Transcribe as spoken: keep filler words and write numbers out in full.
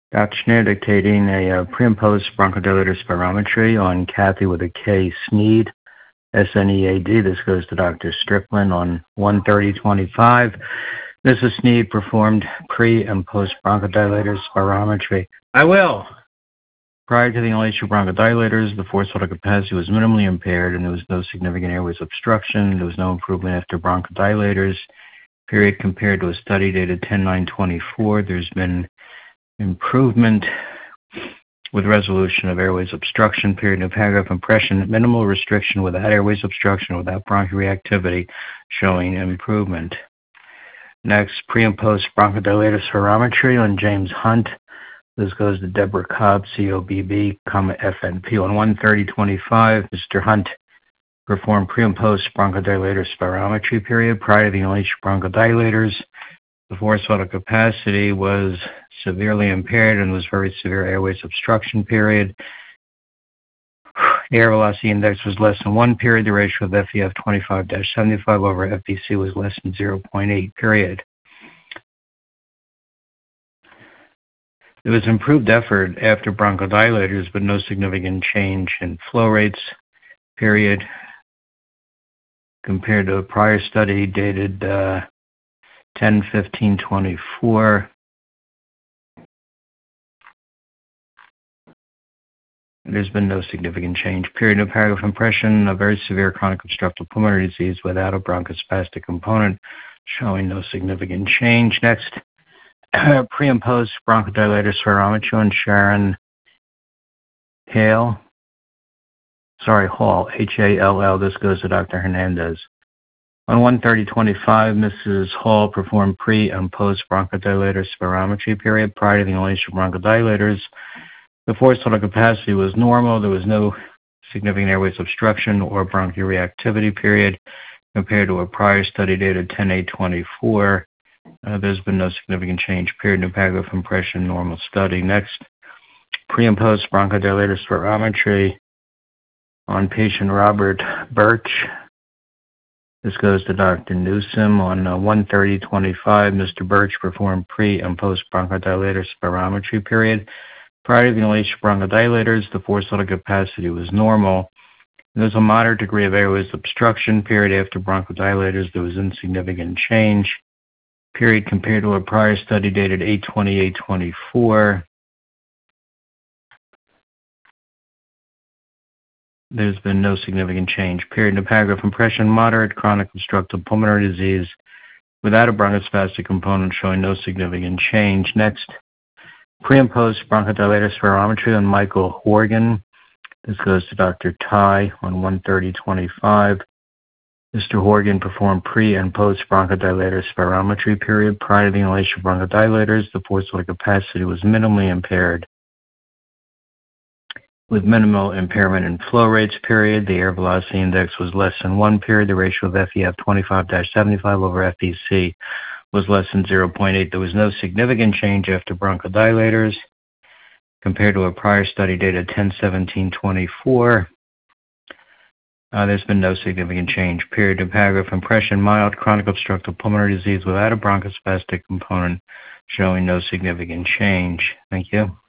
Doctor Schneer dictating a uh, pre and post bronchodilator spirometry on Kathy with a K, Sneed, S N E A D. This goes to Doctor Strickland on one thirty twenty-five. Missus Sneed performed pre and post bronchodilator spirometry. I will. Prior to the inhalation of bronchodilators, the forced vital capacity was minimally impaired and there was no significant airways obstruction. There was no improvement after bronchodilators. Period compared to a study dated ten nine twenty-four. There's been improvement with resolution of airways obstruction, period, no paragraph impression, minimal restriction without airways obstruction, without bronchoreactivity, showing improvement. Next, pre and post bronchodilator spirometry on James Hunt. This goes to Deborah Cobb, C O B B, comma F N P. On one thirty twenty-five, Mister Hunt performed pre and post bronchodilator spirometry, period. Prior to the inhalation of bronchodilators, the forced vital capacity was severely impaired and was very severe airways obstruction, period. Air velocity index was less than one, period. The ratio of F E F twenty-five to seventy-five over F V C was less than zero point eight, period. There was improved effort after bronchodilators, but no significant change in flow rates, period, compared to a prior study dated uh, ten fifteen twenty-four. There's been no significant change. Period. No paragraph impression. A very severe chronic obstructive pulmonary disease without a bronchospastic component, showing no significant change. Next, pre and post bronchodilator spirometry on Sharon Hale. Sorry, Hall. H A L L. This goes to Doctor Hernandez. On one thirty twenty-five, Missus Hall performed pre and post bronchodilator spirometry, period. Prior to the inhalation of bronchodilators, the forced vital capacity was normal. There was no significant airways obstruction or bronchoreactivity, period. Compared to a prior study dated ten eight twenty-four, uh, there's been no significant change, period. No paragraph impression, normal study. Next, pre and post bronchodilator spirometry on patient Robert Birch. This goes to Doctor Newsom. On uh, one thirty twenty-five, Mister Birch performed pre and post bronchodilator spirometry, period. Prior to the inhalation of bronchodilators, the forced vital capacity was normal. There was a moderate degree of airways obstruction, period. After bronchodilators, there was insignificant change, period, compared to a prior study dated eight twenty-eight twenty-four. There's been no significant change, period. No paragraph impression. Moderate chronic obstructive pulmonary disease without a bronchospastic component, showing no significant change. Next, pre and post bronchodilator spirometry on Michael Horgan. This goes to Doctor Ty on one thirty twenty-five. Mister Horgan performed pre and post bronchodilator spirometry, period. Prior to the inhalation of bronchodilators, the forced vital capacity was minimally impaired, with minimal impairment in flow rates, period. The air velocity index was less than one, period. The ratio of F E F twenty-five to seventy-five over F V C was less than zero point eight. There was no significant change after bronchodilators compared to a prior study dated ten seventeen twenty-four. Uh, there's been no significant change, period. No paragraph impression. Mild chronic obstructive pulmonary disease without a bronchospastic component, showing no significant change. Thank you.